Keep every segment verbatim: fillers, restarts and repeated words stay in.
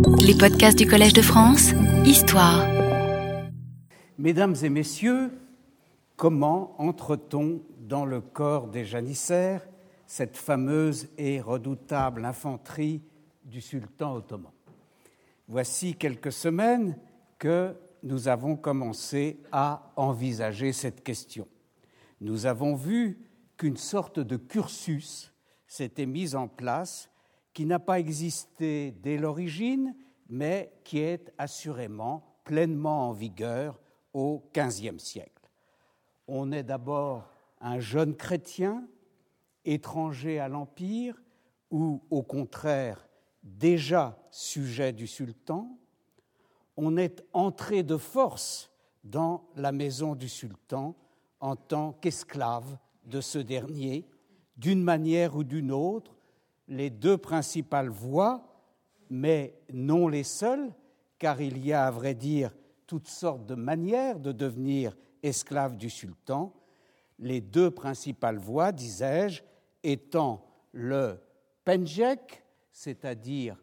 Les podcasts du Collège de France, Histoire. Mesdames et messieurs, comment entre-t-on dans le corps des janissaires, cette fameuse et redoutable infanterie du sultan ottoman? Voici quelques semaines que nous avons commencé à envisager cette question. Nous avons vu qu'une sorte de cursus s'était mis en place qui n'a pas existé dès l'origine, mais qui est assurément pleinement en vigueur au quinzième siècle. On est d'abord un jeune chrétien, étranger à l'Empire, ou au contraire déjà sujet du sultan. On est entré de force dans la maison du sultan en tant qu'esclave de ce dernier, d'une manière ou d'une autre, les deux principales voies, mais non les seules, car il y a, à vrai dire, toutes sortes de manières de devenir esclave du sultan. Les deux principales voies, disais-je, étant le penjek, c'est-à-dire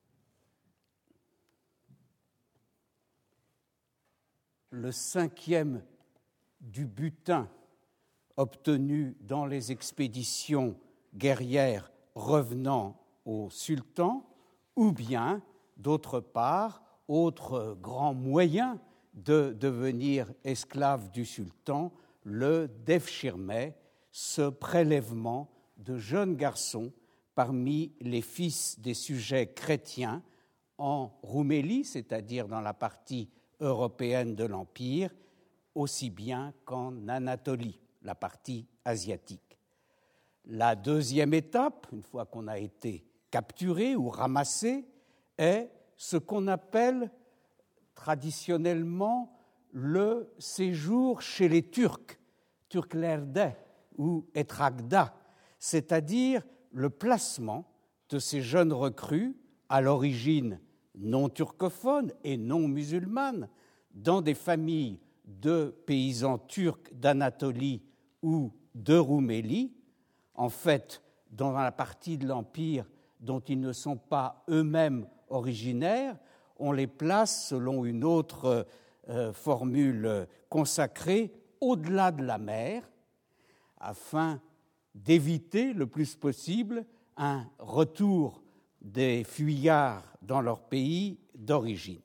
le cinquième du butin obtenu dans les expéditions guerrières revenant au sultan, ou bien, d'autre part, autre grand moyen de devenir esclave du sultan, le devshirme, ce prélèvement de jeunes garçons parmi les fils des sujets chrétiens en Roumélie, c'est-à-dire dans la partie européenne de l'Empire, aussi bien qu'en Anatolie, la partie asiatique. La deuxième étape, une fois qu'on a été capturé ou ramassé, est ce qu'on appelle traditionnellement le séjour chez les Turcs, Türklerde ou Etrakda, c'est-à-dire le placement de ces jeunes recrues, à l'origine non turcophones et non musulmanes, dans des familles de paysans turcs d'Anatolie ou de Roumélie, en fait, dans la partie de l'Empire dont ils ne sont pas eux-mêmes originaires, on les place, selon une autre euh, formule consacrée, au-delà de la mer, afin d'éviter le plus possible un retour des fuyards dans leur pays d'origine.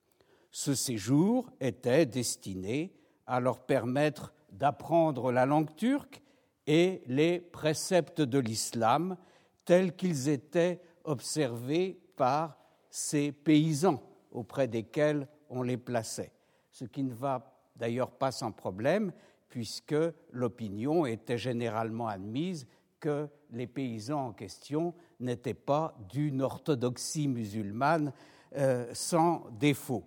Ce séjour était destiné à leur permettre d'apprendre la langue turque et les préceptes de l'islam tels qu'ils étaient observés par ces paysans auprès desquels on les plaçait. Ce qui ne va d'ailleurs pas sans problème, puisque l'opinion était généralement admise que les paysans en question n'étaient pas d'une orthodoxie musulmane euh, sans défaut.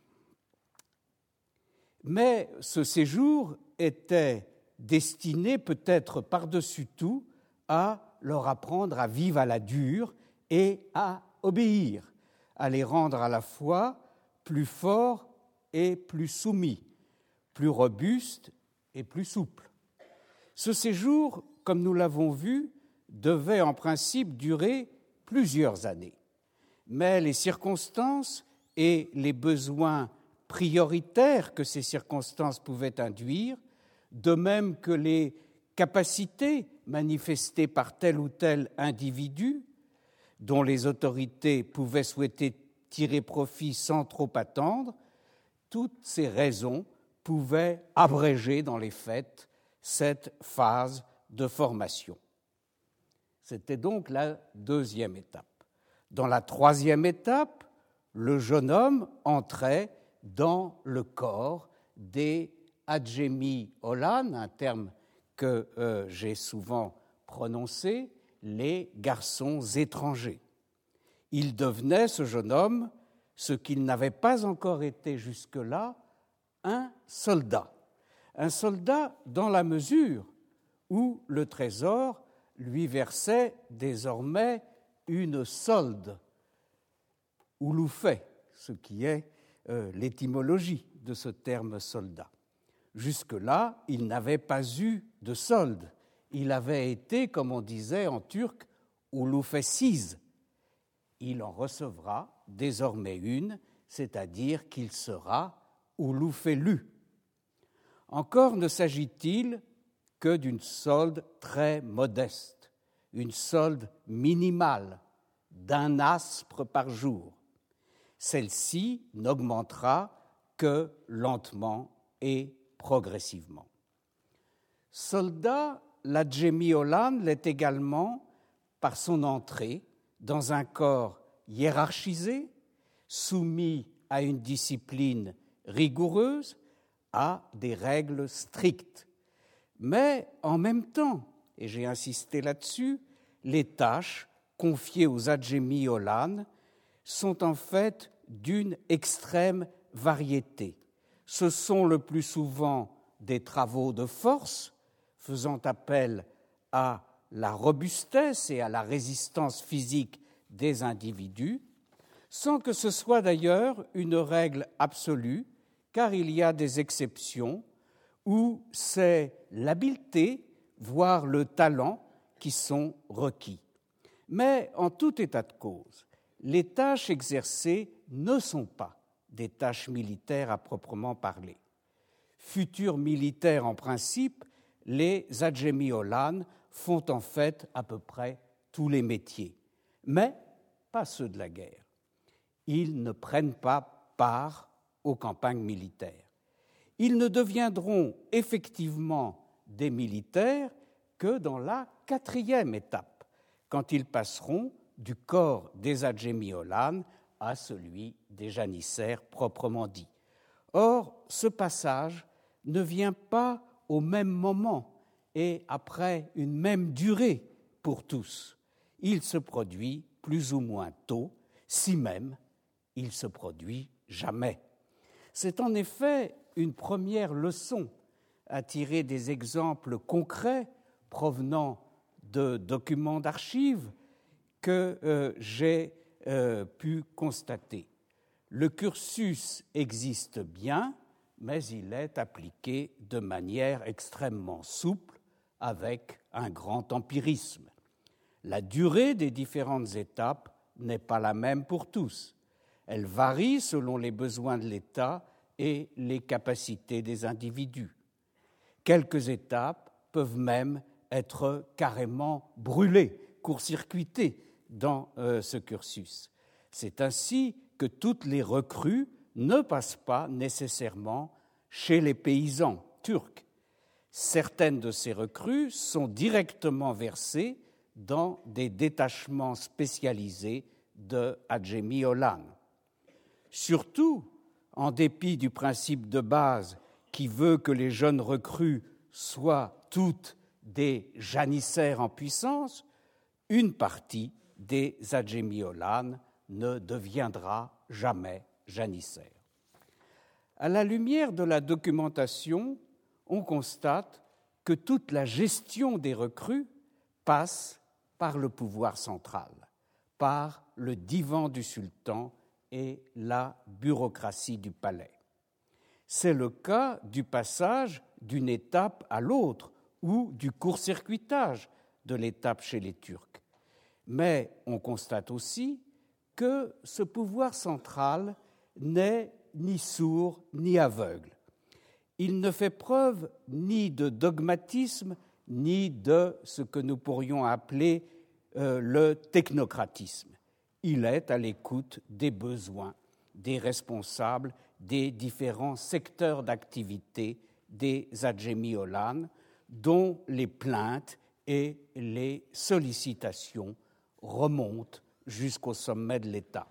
Mais ce séjour était destiné peut-être par-dessus tout à leur apprendre à vivre à la dure et à obéir, à les rendre à la fois plus forts et plus soumis, plus robustes et plus souples. Ce séjour, comme nous l'avons vu, devait en principe durer plusieurs années, mais les circonstances et les besoins prioritaires que ces circonstances pouvaient induire, de même que les capacités manifestées par tel ou tel individu, dont les autorités pouvaient souhaiter tirer profit sans trop attendre, toutes ces raisons pouvaient abréger dans les faits cette phase de formation. C'était donc la deuxième étape. Dans la troisième étape, le jeune homme entrait dans le corps des Adjemi Olan, un terme que euh, j'ai souvent prononcé, les garçons étrangers. Il devenait, ce jeune homme, ce qu'il n'avait pas encore été jusque-là, un soldat. Un soldat dans la mesure où le trésor lui versait désormais une solde, ou loufet, ce qui est euh, l'étymologie de ce terme soldat. Jusque-là, il n'avait pas eu de solde. Il avait été, comme on disait en turc, ulufesiz. il en recevra désormais une, c'est-à-dire qu'il sera Ulufelu. Encore ne s'agit-il que d'une solde très modeste, une solde minimale d'un aspre par jour. Celle-ci n'augmentera que lentement et progressivement. Soldat, la Djémiolan l'est également par son entrée dans un corps hiérarchisé, soumis à une discipline rigoureuse, à des règles strictes. Mais en même temps, et j'ai insisté là-dessus, les tâches confiées aux Adjémiolan sont en fait d'une extrême variété. Ce sont le plus souvent des travaux de force, faisant appel à la robustesse et à la résistance physique des individus, sans que ce soit d'ailleurs une règle absolue, car il y a des exceptions où c'est l'habileté, voire le talent, qui sont requis. Mais en tout état de cause, les tâches exercées ne sont pas des tâches militaires à proprement parler. Futurs militaires en principe, les Adjémiolan font en fait à peu près tous les métiers, mais pas ceux de la guerre. Ils ne prennent pas part aux campagnes militaires. Ils ne deviendront effectivement des militaires que dans la quatrième étape, quand ils passeront du corps des Adjémiolan à celui des janissaires proprement dit. Or, ce passage ne vient pas au même moment et après une même durée pour tous. Il se produit plus ou moins tôt, si même il se produit jamais. C'est en effet une première leçon à tirer des exemples concrets provenant de documents d'archives que euh, j'ai euh, pu constater. Le cursus existe bien, mais il est appliqué de manière extrêmement souple avec un grand empirisme. La durée des différentes étapes n'est pas la même pour tous. Elle varie selon les besoins de l'État et les capacités des individus. Quelques étapes peuvent même être carrément brûlées, court-circuitées dans euh, ce cursus. C'est ainsi que toutes les recrues ne passent pas nécessairement chez les paysans turcs. Certaines de ces recrues sont directement versées dans des détachements spécialisés de Adjémiolan. Surtout, en dépit du principe de base qui veut que les jeunes recrues soient toutes des janissaires en puissance, une partie des Adjémiolan ne deviendra jamais janissaire. À la lumière de la documentation, on constate que toute la gestion des recrues passe par le pouvoir central, par le divan du sultan et la bureaucratie du palais. C'est le cas du passage d'une étape à l'autre ou du court-circuitage de l'étape chez les Turcs. Mais on constate aussi que ce pouvoir central n'est ni sourd ni aveugle. Il ne fait preuve ni de dogmatisme ni de ce que nous pourrions appeler euh, le technocratisme. Il est à l'écoute des besoins des responsables des différents secteurs d'activité des Adjémiolan, dont les plaintes et les sollicitations remontent jusqu'au sommet de l'État.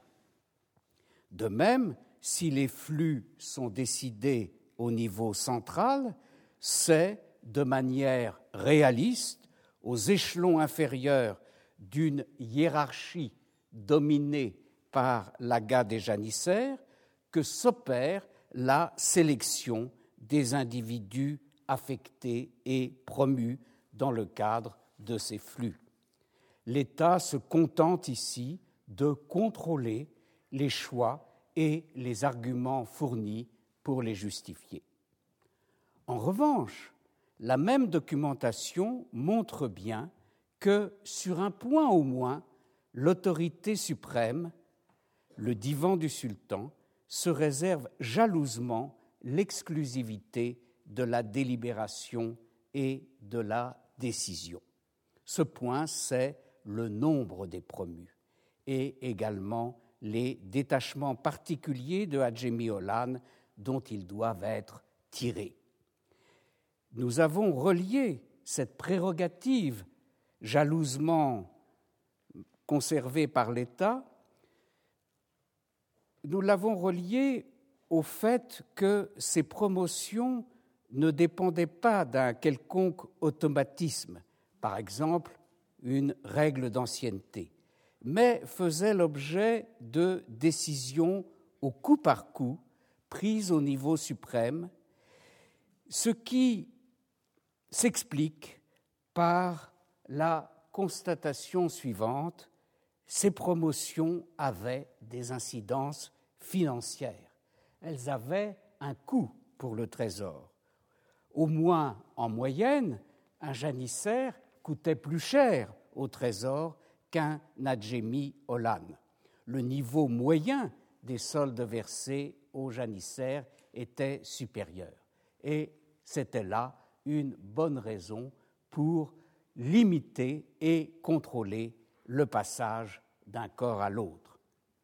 De même, si les flux sont décidés au niveau central, c'est de manière réaliste, aux échelons inférieurs d'une hiérarchie dominée par l'aga des janissaires, que s'opère la sélection des individus affectés et promus dans le cadre de ces flux. L'État se contente ici de contrôler les choix et les arguments fournis pour les justifier. En revanche, la même documentation montre bien que, sur un point au moins, l'autorité suprême, le divan du sultan, se réserve jalousement l'exclusivité de la délibération et de la décision. Ce point, c'est le nombre des promus et également les détachements particuliers de Hadjemi Olan dont ils doivent être tirés. Nous avons relié cette prérogative jalousement conservée par l'État, nous l'avons reliée au fait que ces promotions ne dépendaient pas d'un quelconque automatisme, par exemple une règle d'ancienneté, mais faisaient l'objet de décisions au coup par coup prises au niveau suprême, ce qui s'explique par la constatation suivante: ces promotions avaient des incidences financières. Elles avaient un coût pour le Trésor. Au moins, en moyenne, un janissaire coûtait plus cher au Trésor qu'un Hadjemi Olan. Le niveau moyen des soldes versés aux janissaires était supérieur. Et c'était là une bonne raison pour limiter et contrôler le passage d'un corps à l'autre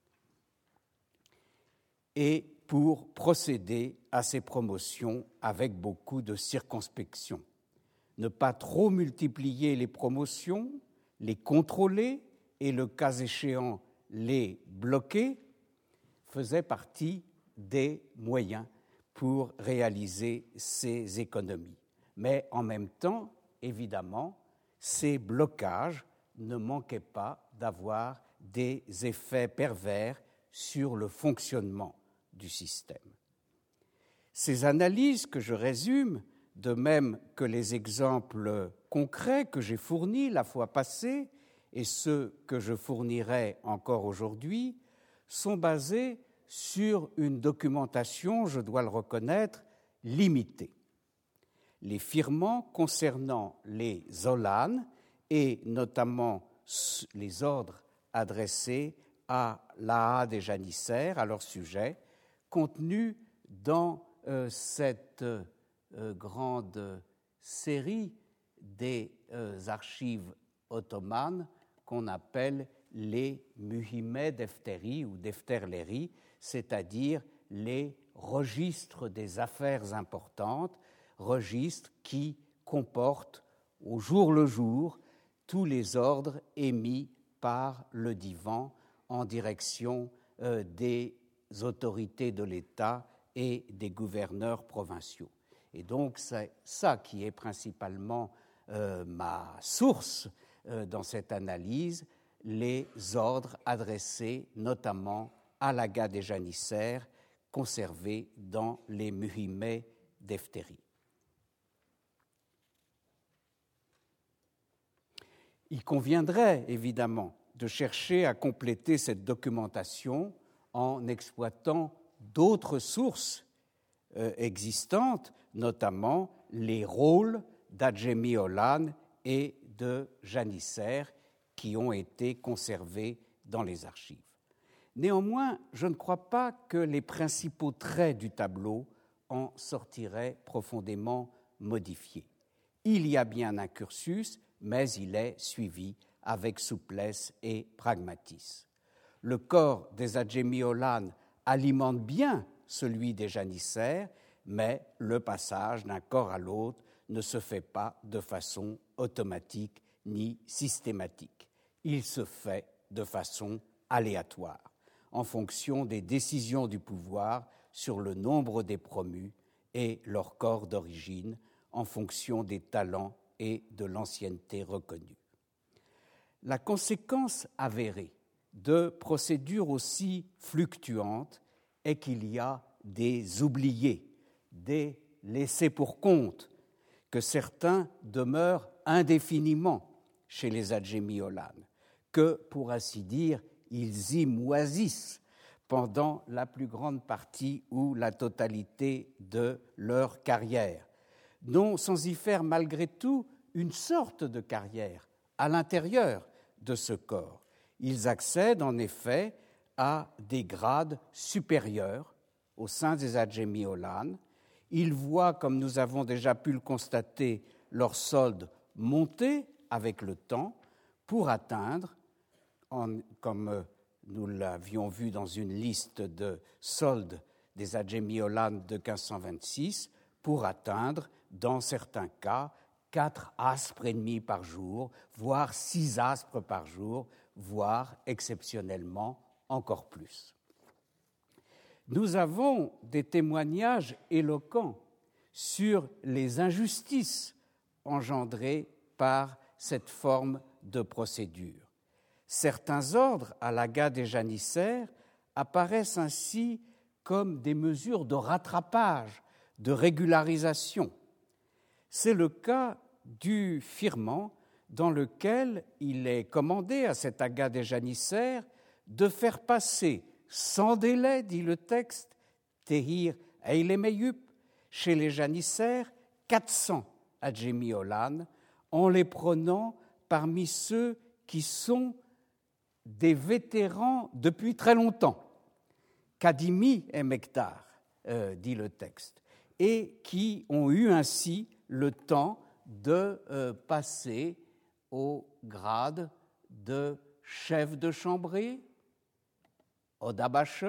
et pour procéder à ces promotions avec beaucoup de circonspection. Ne pas trop multiplier les promotions, les contrôler et, le cas échéant, les bloquer faisait partie des moyens pour réaliser ces économies. Mais en même temps, évidemment, ces blocages ne manquaient pas d'avoir des effets pervers sur le fonctionnement du système. Ces analyses que je résume, de même que les exemples concrets que j'ai fournis la fois passée et ceux que je fournirai encore aujourd'hui, sont basés sur une documentation, je dois le reconnaître, limitée. Les firmants concernant les Olan et notamment les ordres adressés à l'A A des janissaires, à leur sujet, contenus dans euh, cette euh, grande série des euh, archives ottomanes qu'on appelle les Mühime Defteri ou Defterleri, c'est-à-dire les registres des affaires importantes, registres qui comportent au jour le jour tous les ordres émis par le divan en direction euh, des autorités de l'État et des gouverneurs provinciaux. Et donc c'est ça qui est principalement euh, ma source euh, dans cette analyse, les ordres adressés notamment à l'Aga des janissaires conservés dans les Mühime Defteri. Il conviendrait évidemment de chercher à compléter cette documentation en exploitant d'autres sources euh, existantes, notamment les rôles d'Hadjemi Olan et de janissaires qui ont été conservés dans les archives. Néanmoins, je ne crois pas que les principaux traits du tableau en sortiraient profondément modifiés. Il y a bien un cursus, mais il est suivi avec souplesse et pragmatisme. Le corps des Hadjemi Olan alimente bien celui des janissaires, mais le passage d'un corps à l'autre ne se fait pas de façon automatique ni systématique. Il se fait de façon aléatoire, en fonction des décisions du pouvoir sur le nombre des promus et leur corps d'origine, en fonction des talents et de l'ancienneté reconnue. La conséquence avérée de procédures aussi fluctuantes est qu'il y a des oubliés, des laissés pour compte, que certains demeurent indéfiniment chez les Hadjemi Olan, que, pour ainsi dire, ils y moisissent pendant la plus grande partie ou la totalité de leur carrière, non sans y faire malgré tout une sorte de carrière à l'intérieur de ce corps. Ils accèdent en effet à des grades supérieurs au sein des Adjémiolanes. Ils voient, comme nous avons déjà pu le constater, leur solde monter avec le temps pour atteindre, en, comme nous l'avions vu dans une liste de soldes des Adjémiolanes de quinze cent vingt-six, pour atteindre, dans certains cas, quatre aspres et demi par jour, voire six aspres par jour, voire exceptionnellement encore plus. Nous avons des témoignages éloquents sur les injustices engendrées par cette forme de procédure. Certains ordres à l'aga des janissaires apparaissent ainsi comme des mesures de rattrapage, de régularisation. C'est le cas du firman dans lequel il est commandé à cet aga des janissaires de faire passer sans délai, dit le texte, Tehir Eilemeyup, chez les janissaires, quatre cents Adjémiolanes, en les prenant parmi ceux qui sont des vétérans depuis très longtemps, Kadimi et Mektar, euh, dit le texte, et qui ont eu ainsi le temps de euh, passer au grade de chef de chambrée, Odabache,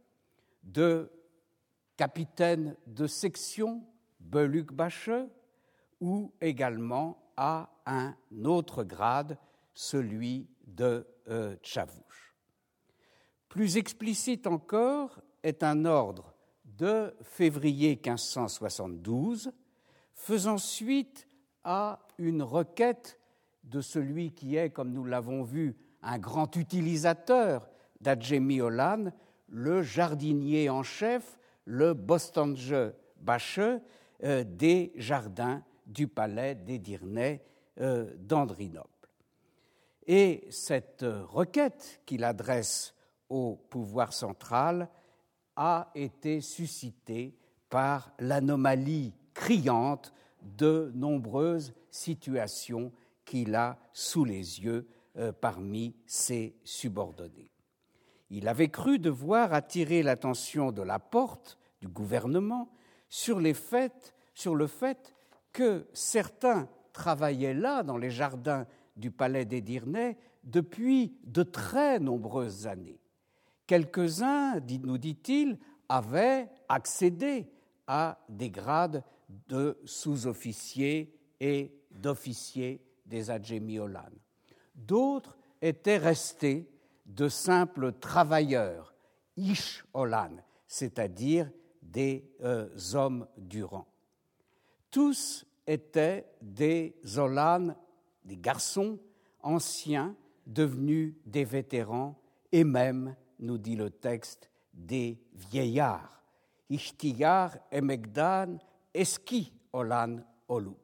de capitaine de section, Belukbache, ou également à un autre grade, celui de euh, Tchavouche. Plus explicite encore est un ordre de février quinze cent soixante-douze, faisant suite à une requête de celui qui est, comme nous l'avons vu, un grand utilisateur d'Adjémiolan, le jardinier en chef, le Bostange Bache, euh, des jardins du palais d'Édirné euh, d'Andrinople. Et cette requête qu'il adresse au pouvoir central a été suscitée par l'anomalie criante de nombreuses situations qu'il a sous les yeux euh, parmi ses subordonnés. Il avait cru devoir attirer l'attention de la porte du gouvernement sur, les faits, sur le fait que certains travaillaient là, dans les jardins du palais d'Édirné, depuis de très nombreuses années. Quelques-uns, nous dit-il, avaient accédé à des grades de sous-officiers et d'officiers des Adjémiolanes. D'autres étaient restés de simples travailleurs, ish-olan, c'est-à-dire des euh, hommes du rang. Tous étaient des olanes, des garçons anciens devenus des vétérans et même, nous dit le texte, des vieillards. Ishtiyar emegdan eski olan olup.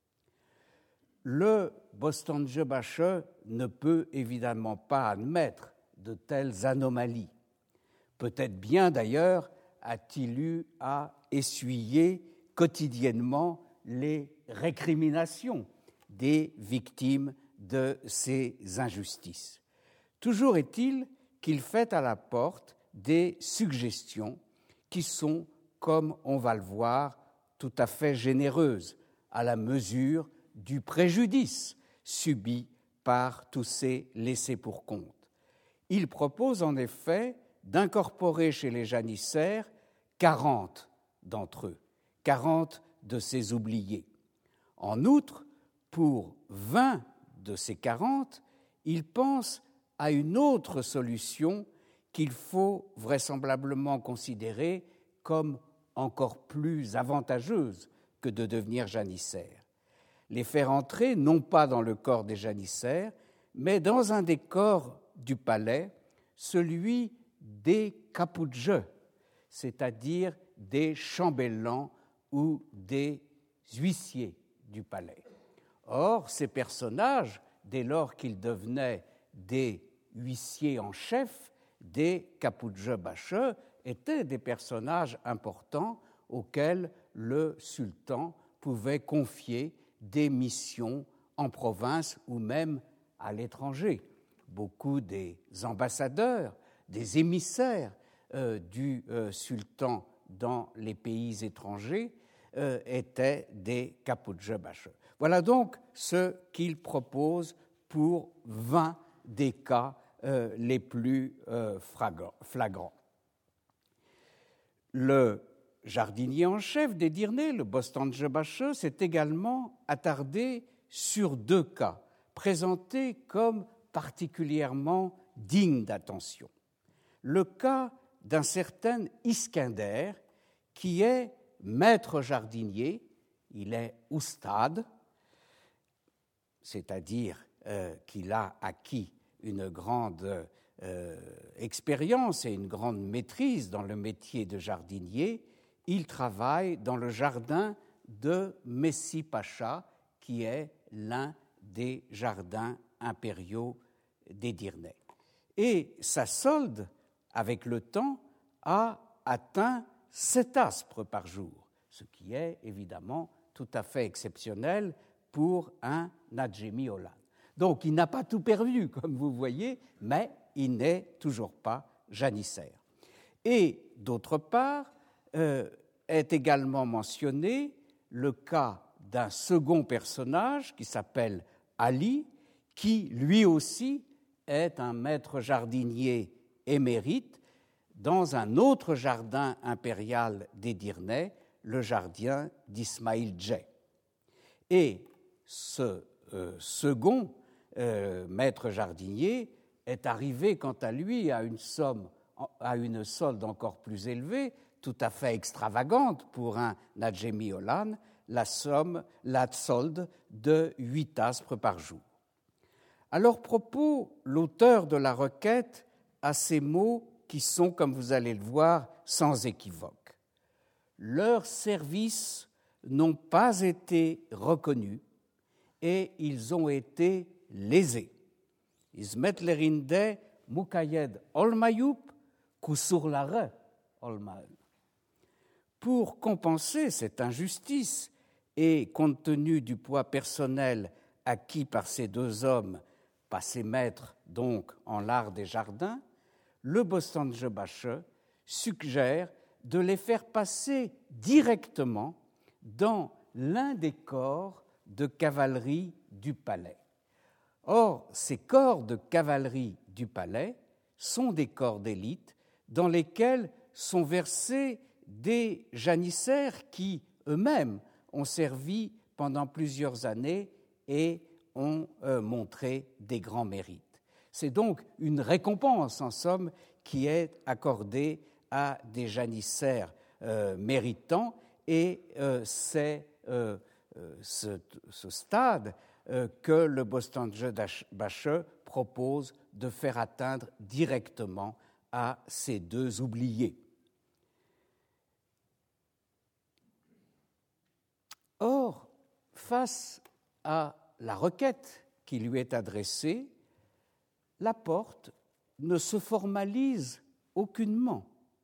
Le Bostange Bache ne peut évidemment pas admettre de telles anomalies. Peut-être bien d'ailleurs a-t-il eu à essuyer quotidiennement les récriminations des victimes de ces injustices. Toujours est-il qu'il fait à la porte des suggestions qui sont, comme on va le voir, tout à fait généreuses, à la mesure du préjudice subi par tous ces laissés-pour-compte. Il propose en effet d'incorporer chez les janissaires quarante d'entre eux, quarante de ces oubliés. En outre, pour vingt de ces quarante, il pense à une autre solution qu'il faut vraisemblablement considérer comme encore plus avantageuse que de devenir janissaire. Les faire entrer non pas dans le corps des janissaires, mais dans un des corps du palais, celui des capudjeux, c'est-à-dire des chambellans ou des huissiers du palais. Or, ces personnages, dès lors qu'ils devenaient des huissiers en chef, des capudjeux bacheux, étaient des personnages importants auxquels le sultan pouvait confier des missions en province ou même à l'étranger, beaucoup des ambassadeurs, des émissaires euh, du euh, sultan dans les pays étrangers euh, étaient des Kapudje-Bache. Voilà donc ce qu'il propose pour vingt des cas euh, les plus euh, flagrants. Le jardinier en chef d'Edirne, le Bostandje-Bache, s'est également attardé sur deux cas, présentés comme particulièrement dignes d'attention. Le cas d'un certain Iskander, qui est maître jardinier, il est oustad, c'est-à-dire euh, qu'il a acquis une grande euh, expérience et une grande maîtrise dans le métier de jardinier. Il travaille dans le jardin de Messi Pacha, qui est l'un des jardins impériaux d'Edirne. Et sa solde, avec le temps, a atteint sept aspres par jour, ce qui est évidemment tout à fait exceptionnel pour un Najemi Olan. Donc il n'a pas tout perdu, comme vous voyez, mais il n'est toujours pas janissaire. Et d'autre part, euh, est également mentionné le cas d'un second personnage qui s'appelle Ali, qui lui aussi est un maître jardinier émérite dans un autre jardin impérial d'Edirne, le jardin d'Ismail Djeh. Et ce euh, second euh, maître jardinier est arrivé quant à lui à une somme, à une solde encore plus élevée, tout à fait extravagante pour un Najemi Olan, la somme, la solde de huit aspres par jour. À leur propos, l'auteur de la requête a ces mots qui sont, comme vous allez le voir, sans équivoque. Leurs services n'ont pas été reconnus et ils ont été lésés. Ismetlerinde mukayed olmayup kusurlare olmaen. Pour compenser cette injustice et compte tenu du poids personnel acquis par ces deux hommes, passés maîtres donc en l'art des jardins, le Bostandje-Bache suggère de les faire passer directement dans l'un des corps de cavalerie du palais. Or, ces corps de cavalerie du palais sont des corps d'élite dans lesquels sont versés des janissaires qui, eux-mêmes, ont servi pendant plusieurs années et ont euh, montré des grands mérites. C'est donc une récompense, en somme, qui est accordée à des janissaires euh, méritants, et euh, c'est euh, euh, ce, ce stade euh, que le Bostandje-Bache propose de faire atteindre directement à ces deux oubliés. Or, face à la requête qui lui est adressée, la porte ne se formalise aucunement,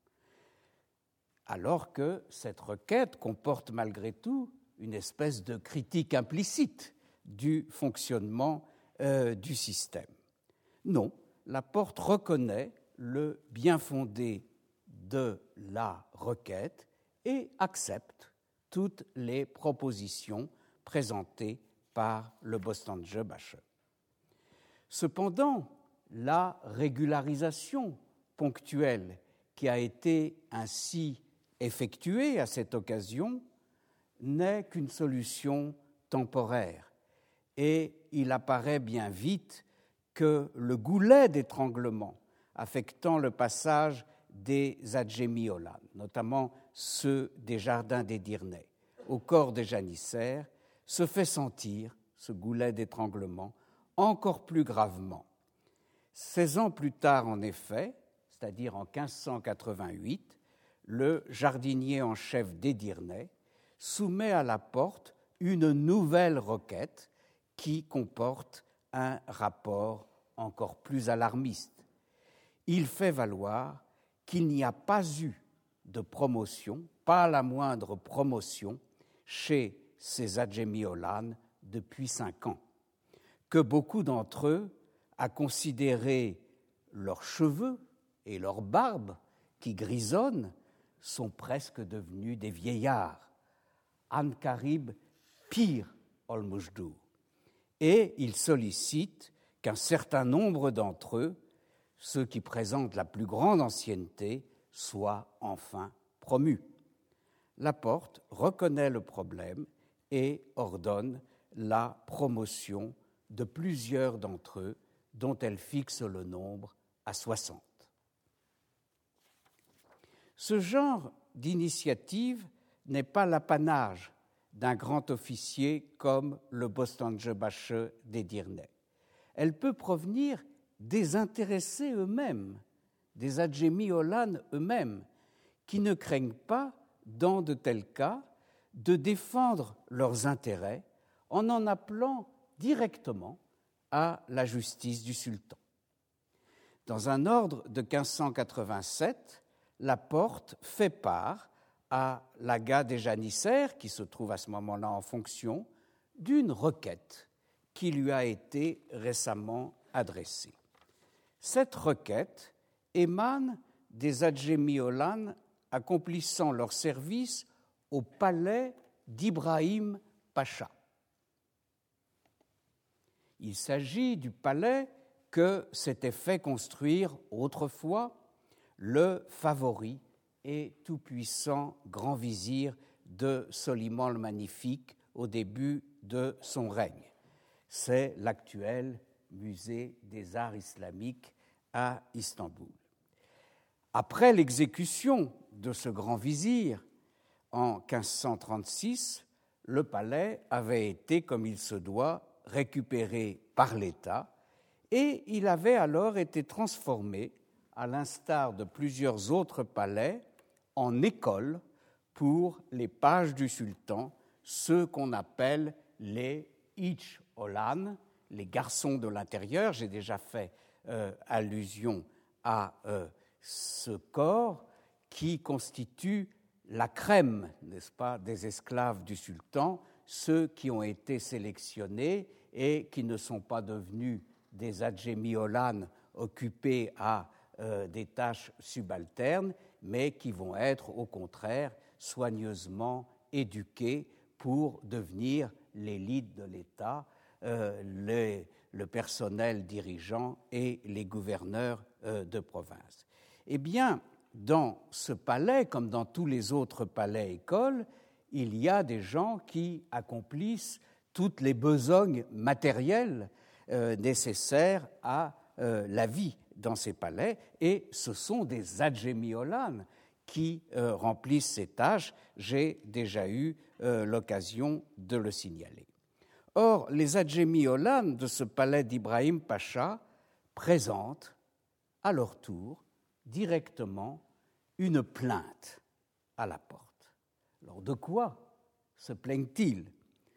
alors que cette requête comporte malgré tout une espèce de critique implicite du fonctionnement euh, du système. Non, la porte reconnaît le bien-fondé de la requête et accepte toutes les propositions présentées par le Bostandje-Bache. Cependant, la régularisation ponctuelle qui a été ainsi effectuée à cette occasion n'est qu'une solution temporaire, et il apparaît bien vite que le goulet d'étranglement affectant le passage des Adjemi Olan, notamment ceux des jardins d'Edirne, au corps des janissaires, se fait sentir, ce goulet d'étranglement, encore plus gravement. Seize ans plus tard, en effet, c'est-à-dire en quinze cent quatre-vingt-huit, le jardinier en chef d'Edirne soumet à la porte une nouvelle requête qui comporte un rapport encore plus alarmiste. Il fait valoir qu'il n'y a pas eu de promotion, pas la moindre promotion, chez ces Adjemi Olan depuis cinq ans, que beaucoup d'entre eux à considérer leurs cheveux et leurs barbes qui grisonnent sont presque devenus des vieillards. An Karib pire Olmujdu. Et il sollicite qu'un certain nombre d'entre eux, ceux qui présentent la plus grande ancienneté, soient enfin promus. Laporte reconnaît le problème et ordonne la promotion de plusieurs d'entre eux, dont elle fixe le nombre à soixante. Ce genre d'initiative n'est pas l'apanage d'un grand officier comme le Bostanjebache d'Edirne. Elle peut provenir des intéressés eux-mêmes, des Adjemi Olan eux-mêmes, qui ne craignent pas, dans de tels cas, de défendre leurs intérêts en en appelant directement à la justice du sultan. Dans un ordre de quinze cent quatre-vingt-sept, Laporte fait part à l'Aga des janissaires, qui se trouve à ce moment-là en fonction, d'une requête qui lui a été récemment adressée. Cette requête émane des Adjemi Olan accomplissant leur service au palais d'Ibrahim Pacha. Il s'agit du palais que s'était fait construire autrefois le favori et tout-puissant grand vizir de Soliman le Magnifique au début de son règne. C'est l'actuel musée des arts islamiques à Istanbul. Après l'exécution de ce grand vizir en quinze cent trente-six, le palais avait été, comme il se doit, récupéré par l'État et il avait alors été transformé, à l'instar de plusieurs autres palais, en école pour les pages du sultan, ceux qu'on appelle les Ich Olan, les garçons de l'intérieur. J'ai déjà fait euh, allusion à euh, ce corps qui constitue la crème, n'est-ce pas, des esclaves du sultan, ceux qui ont été sélectionnés et qui ne sont pas devenus des Adjemi Olan occupés à euh, des tâches subalternes, mais qui vont être au contraire soigneusement éduqués pour devenir l'élite de l'État, euh, les, le personnel dirigeant et les gouverneurs euh, de province. Eh bien, dans ce palais, comme dans tous les autres palais-écoles, il y a des gens qui accomplissent toutes les besognes matérielles euh, nécessaires à euh, la vie dans ces palais, et ce sont des Adjemi Olan qui euh, remplissent ces tâches. J'ai déjà eu euh, l'occasion de le signaler. Or, les Adjemi Olan de ce palais d'Ibrahim Pacha présentent à leur tour directement une plainte à Laporte. Alors, de quoi se plaignent-ils ?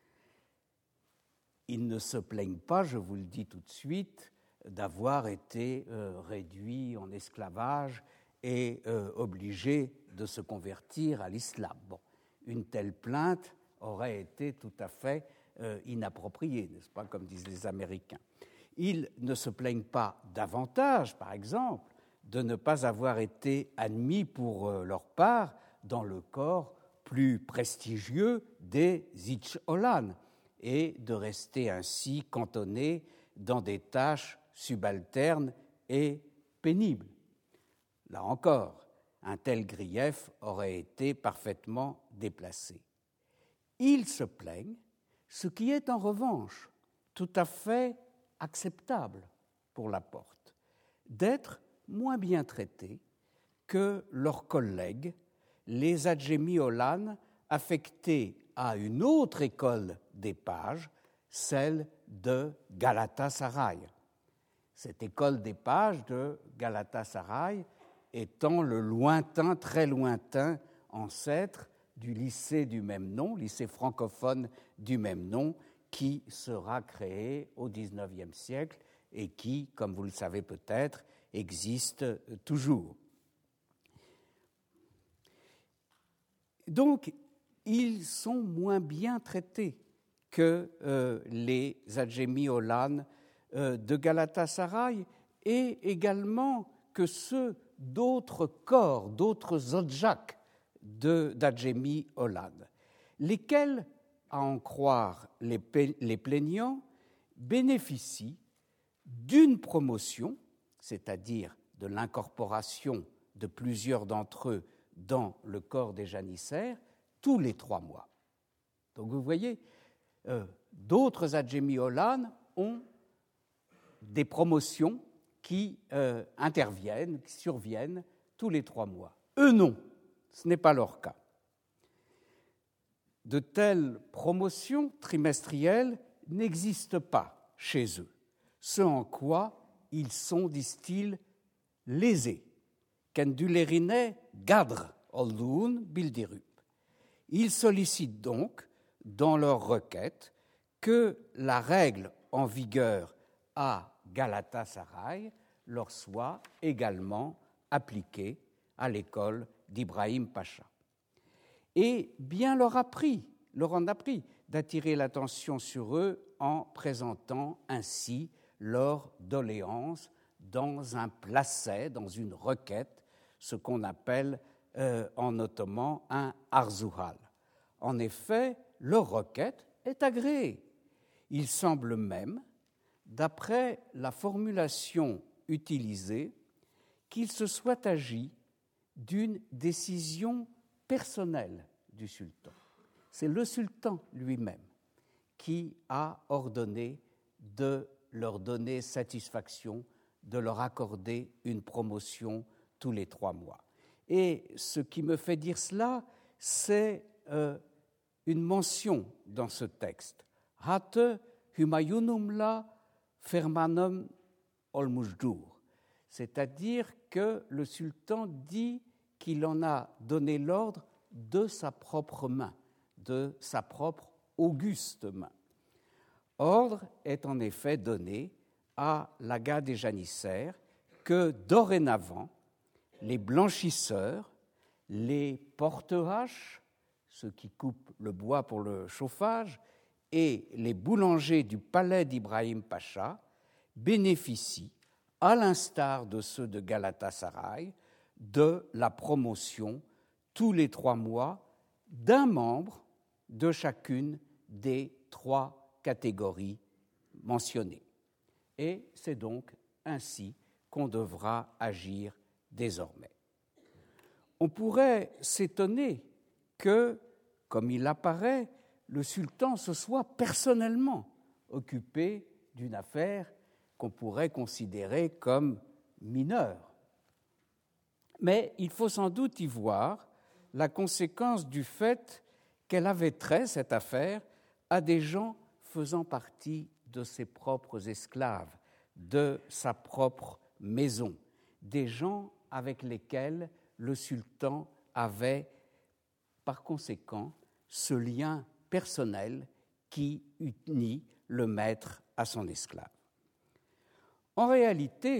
Ils ne se plaignent pas, je vous le dis tout de suite, d'avoir été euh, réduits en esclavage et euh, obligés de se convertir à l'islam. Bon, une telle plainte aurait été tout à fait euh, inappropriée, n'est-ce pas, comme disent les Américains. Ils ne se plaignent pas davantage, par exemple, de ne pas avoir été admis pour euh, leur part dans le corps plus prestigieux des Ich Olan et de rester ainsi cantonnés dans des tâches subalternes et pénibles. Là encore, un tel grief aurait été parfaitement déplacé. Ils se plaignent, ce qui est en revanche tout à fait acceptable pour Laporte, d'être moins bien traités que leurs collègues, les Adjemi Olan, affectés à une autre école des pages, celle de Galatasaray. Cette école des pages de Galatasaray étant le lointain, très lointain ancêtre du lycée du même nom, lycée francophone du même nom, qui sera créé au dix-neuvième siècle et qui, comme vous le savez peut-être, existe toujours. Donc, ils sont moins bien traités que euh, les Adjemi Olan euh, de Galatasaray et également que ceux d'autres corps, d'autres zodjaks d'Adjemi Olan, lesquels, à en croire les, les plaignants, bénéficient d'une promotion, c'est-à-dire de l'incorporation de plusieurs d'entre eux dans le corps des janissaires, tous les trois mois. Donc vous voyez, euh, d'autres Adjemi Olan ont des promotions qui euh, interviennent, qui surviennent tous les trois mois. Eux, non, ce n'est pas leur cas. De telles promotions trimestrielles n'existent pas chez eux, ce en quoi ils sont, disent-ils, lésés. Kendulerine gadr oldun bildirup. Ils sollicitent donc, dans leur requête, que la règle en vigueur à Galatasaray leur soit également appliquée à l'école d'Ibrahim Pacha. Et bien leur a pris, leur en a pris d'attirer l'attention sur eux en présentant ainsi leur doléance dans un placet, dans une requête, ce qu'on appelle euh, en ottoman un arzuhal. En effet, leur requête est agréée. Il semble même, d'après la formulation utilisée, qu'il se soit agi d'une décision personnelle du sultan. C'est le sultan lui-même qui a ordonné de leur donner satisfaction, de leur accorder une promotion tous les trois mois. Et ce qui me fait dire cela, c'est euh, une mention dans ce texte. Hatte Humayunumla fermanum olmujdur, c'est-à-dire que le sultan dit qu'il en a donné l'ordre de sa propre main, de sa propre auguste main. Ordre est en effet donné à l'Aga des janissaires que dorénavant, les blanchisseurs, les porte-haches, ceux qui coupent le bois pour le chauffage, et les boulangers du palais d'Ibrahim Pacha bénéficient, à l'instar de ceux de Galatasaray, de la promotion tous les trois mois d'un membre de chacune des trois catégories mentionnées. Et c'est donc ainsi qu'on devra agir désormais. On pourrait s'étonner que, comme il apparaît, le sultan se soit personnellement occupé d'une affaire qu'on pourrait considérer comme mineure. Mais il faut sans doute y voir la conséquence du fait qu'elle avait trait, cette affaire, à des gens faisant partie de ses propres esclaves, de sa propre maison, des gens avec lesquels le sultan avait, par conséquent, ce lien personnel qui unit le maître à son esclave. En réalité,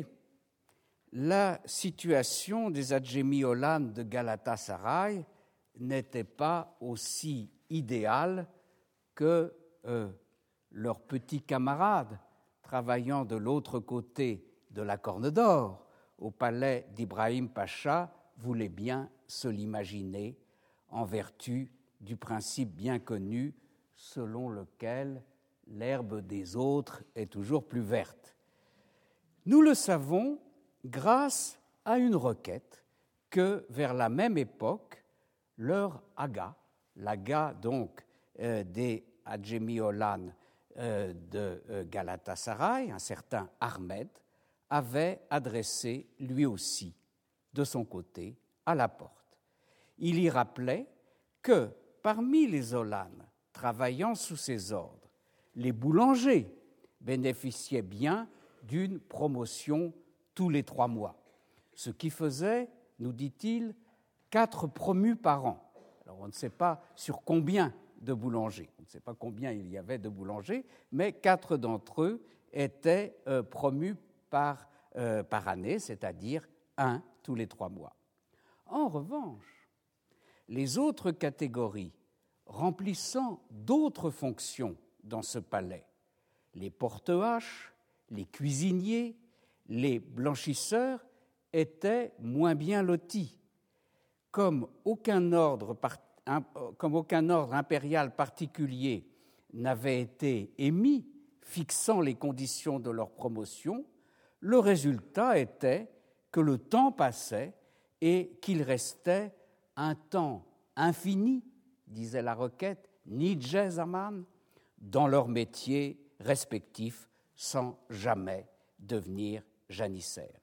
la situation des Adjemi Olan de Galatasaray n'était pas aussi idéale que euh, leurs petits camarades travaillant de l'autre côté de la Corne d'Or, au palais d'Ibrahim Pacha, voulaient bien se l'imaginer en vertu du principe bien connu selon lequel l'herbe des autres est toujours plus verte. Nous le savons grâce à une requête que, vers la même époque, leur aga, l'aga donc euh, des Adjemi Olan euh, de euh, Galatasaray, un certain Ahmed, avait adressé lui aussi, de son côté, à la porte. Il y rappelait que, parmi les Olan travaillant sous ses ordres, les boulangers bénéficiaient bien d'une promotion tous les trois mois, ce qui faisait, nous dit-il, quatre promus par an. Alors on ne sait pas sur combien de boulangers, on ne sait pas combien il y avait de boulangers, mais quatre d'entre eux étaient euh, promus par, euh, par année, c'est-à-dire un tous les trois mois. En revanche, les autres catégories remplissant d'autres fonctions dans ce palais, les porte-haches, les cuisiniers, les blanchisseurs étaient moins bien lotis. Comme aucun ordre, par, un, comme aucun ordre impérial particulier n'avait été émis fixant les conditions de leur promotion, le résultat était que le temps passait et qu'il restait un temps infini, disait la requête, Nidje Zaman, dans leurs métiers respectifs sans jamais devenir janissaires.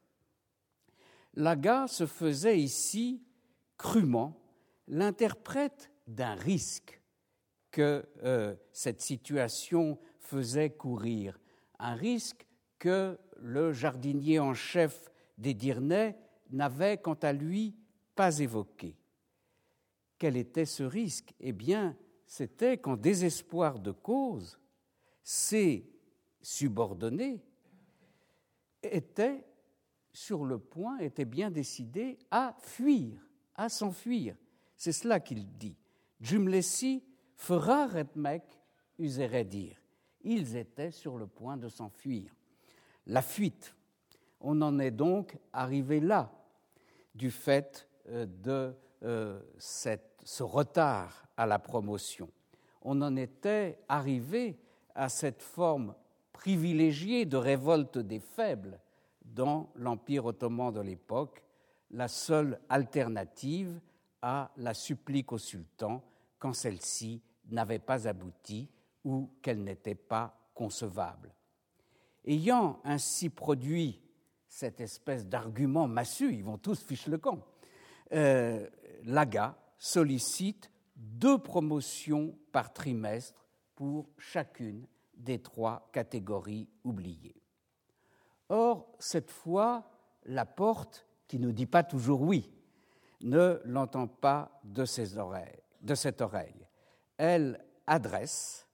Laga se faisait ici crûment l'interprète d'un risque que euh, cette situation faisait courir, un risque que le jardinier en chef d'Edirnée n'avait quant à lui pas évoqué. Quel était ce risque ? Eh bien, c'était qu'en désespoir de cause, ces subordonnés étaient sur le point, étaient bien décidés à fuir, à s'enfuir. C'est cela qu'il dit. Jumlesi fera retmek userait dire. Ils étaient sur le point de s'enfuir. La fuite, on en est donc arrivé là, du fait de euh, cette, ce retard à la promotion. On en était arrivé à cette forme privilégiée de révolte des faibles dans l'Empire ottoman de l'époque, la seule alternative à la supplique au sultan quand celle-ci n'avait pas abouti ou qu'elle n'était pas concevable. Ayant ainsi produit cette espèce d'argument massu, ils vont tous fiche le camp, euh, Laga sollicite deux promotions par trimestre pour chacune des trois catégories oubliées. Or, cette fois, la porte, qui ne dit pas toujours oui, ne l'entend pas de, ses oreilles, de cette oreille. Elle adresse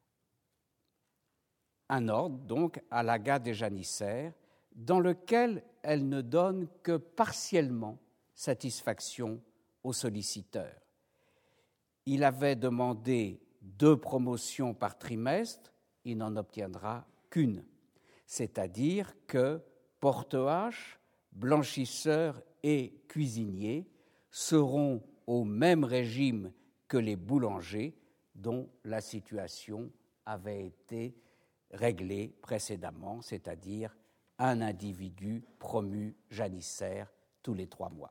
un ordre, donc, à Laga des janissaires, dans lequel elle ne donne que partiellement satisfaction aux solliciteurs. Il avait demandé deux promotions par trimestre, il n'en obtiendra qu'une, c'est-à-dire que porte-hache, blanchisseurs et cuisiniers seront au même régime que les boulangers dont la situation avait été réglée précédemment, c'est-à-dire un individu promu janissaire tous les trois mois.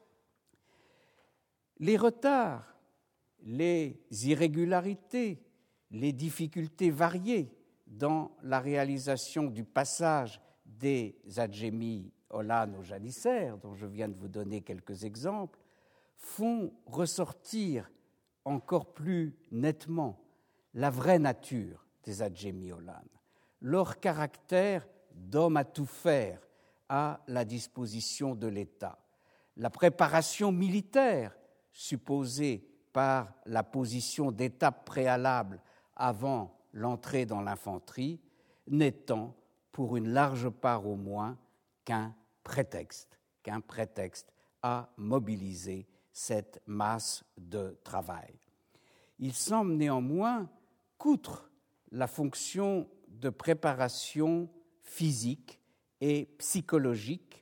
Les retards, les irrégularités, les difficultés variées dans la réalisation du passage des adjémis Olan aux janissaires, dont je viens de vous donner quelques exemples, font ressortir encore plus nettement la vraie nature des adjémis Olan, leur caractère d'homme à tout faire à la disposition de l'État, la préparation militaire supposée par la position d'étape préalable avant l'entrée dans l'infanterie, n'étant pour une large part au moins qu'un prétexte, qu'un prétexte à mobiliser cette masse de travail. Il semble néanmoins qu'outre la fonction de préparation physique et psychologique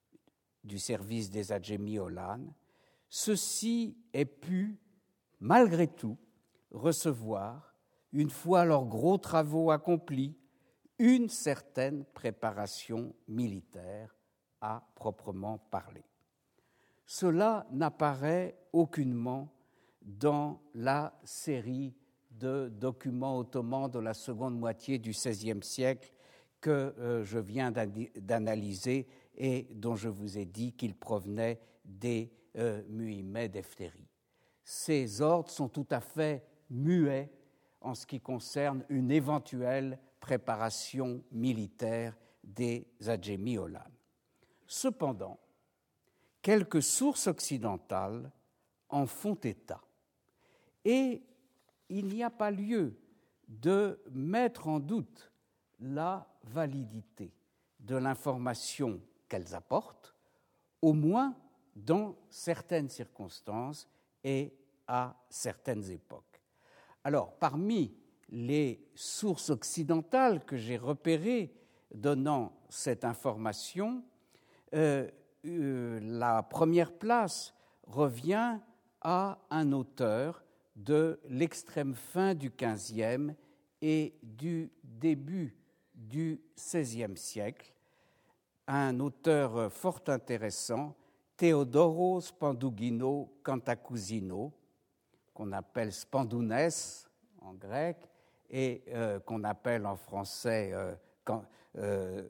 du service des adjémis Olan, ceux-ci aient pu, malgré tout, recevoir, une fois leurs gros travaux accomplis, une certaine préparation militaire à proprement parler. Cela n'apparaît aucunement dans la série de documents ottomans de la seconde moitié du seizième siècle que euh, je viens d'analyser et dont je vous ai dit qu'ils provenaient des euh, Muhimmeh d'Efteri. Ces ordres sont tout à fait muets en ce qui concerne une éventuelle préparation militaire des adjémis Olan. Cependant, quelques sources occidentales en font état et il n'y a pas lieu de mettre en doute la validité de l'information qu'elles apportent, au moins dans certaines circonstances et à certaines époques. Alors, parmi les sources occidentales que j'ai repérées donnant cette information, euh, euh, la première place revient à un auteur de l'extrême fin du quinzième et du début du seizième siècle, un auteur fort intéressant, Teodoro Spandugino Cantacuzino, qu'on appelle Spandounès en grec et euh, qu'on appelle en français euh, quand, euh,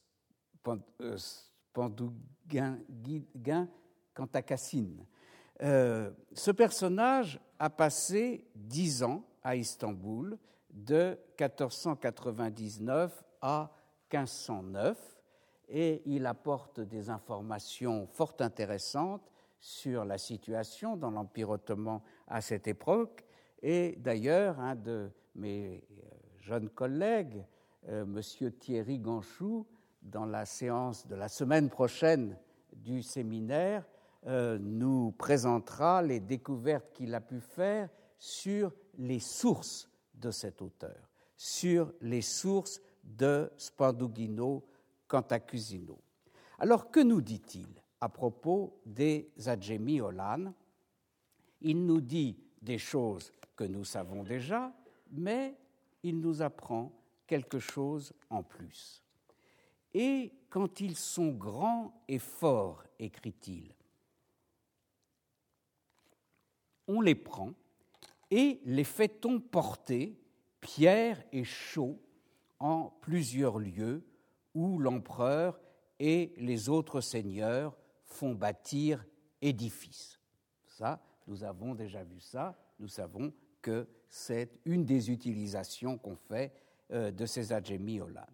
Spandouguin Cantacassine. Euh, ce personnage a passé dix ans à Istanbul, de quatorze cent quatre-vingt-dix-neuf à quinze cent neuf, et il apporte des informations fort intéressantes sur la situation dans l'Empire ottoman à cette époque. Et d'ailleurs, un de mes jeunes collègues, euh, M. Thierry Ganchou, dans la séance de la semaine prochaine du séminaire, euh, nous présentera les découvertes qu'il a pu faire sur les sources de cet auteur, sur les sources de Spandugino Cantacuzino. Alors, que nous dit-il à propos des Adjémi Olan? Il nous dit des choses que nous savons déjà, mais il nous apprend quelque chose en plus. Et quand ils sont grands et forts, écrit-il, on les prend et les fait-on porter, pierres et chaux, en plusieurs lieux où l'empereur et les autres seigneurs font bâtir édifices. Ça, nous avons déjà vu ça, nous savons que c'est une des utilisations qu'on fait euh, de ces Adjémi Olan.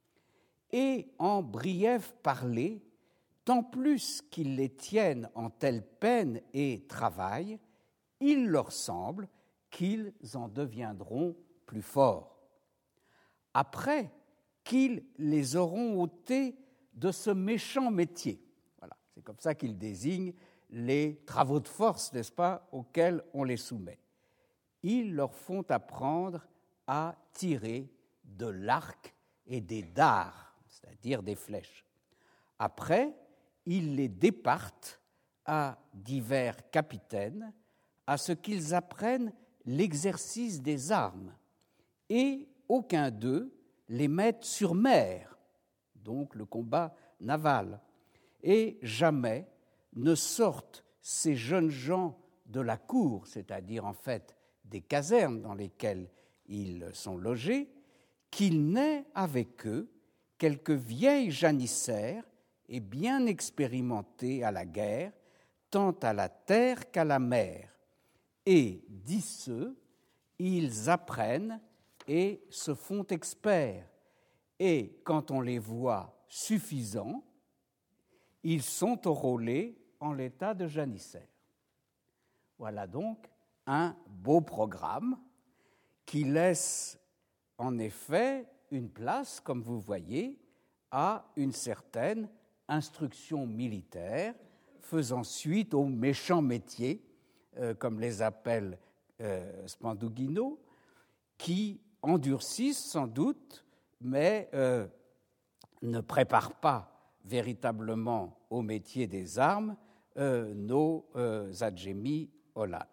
Et en brief parler, tant plus qu'ils les tiennent en telle peine et travail, il leur semble qu'ils en deviendront plus forts. Après qu'ils les auront ôtés de ce méchant métier. Voilà, c'est comme ça qu'ils désignent les travaux de force, n'est-ce pas, auxquels on les soumet. Ils leur font apprendre à tirer de l'arc et des dards, c'est-à-dire des flèches. Après, ils les départent à divers capitaines, à ce qu'ils apprennent l'exercice des armes, et aucun d'eux les met sur mer, donc le combat naval, et jamais ne sortent ces jeunes gens de la cour, c'est-à-dire en fait des casernes dans lesquelles ils sont logés, qu'il n'ait avec eux quelques vieilles janissaires et bien expérimentés à la guerre, tant à la terre qu'à la mer. Et, d'ici, ils apprennent et se font experts. Et quand on les voit suffisants, ils sont enrôlés en l'état de janissaires. Voilà donc un beau programme qui laisse en effet une place, comme vous voyez, à une certaine instruction militaire faisant suite au méchant métier, euh, comme les appelle euh, Spandugino, qui endurcissent sans doute, mais euh, ne préparent pas véritablement au métier des armes euh, nos euh, Adjémi Olan.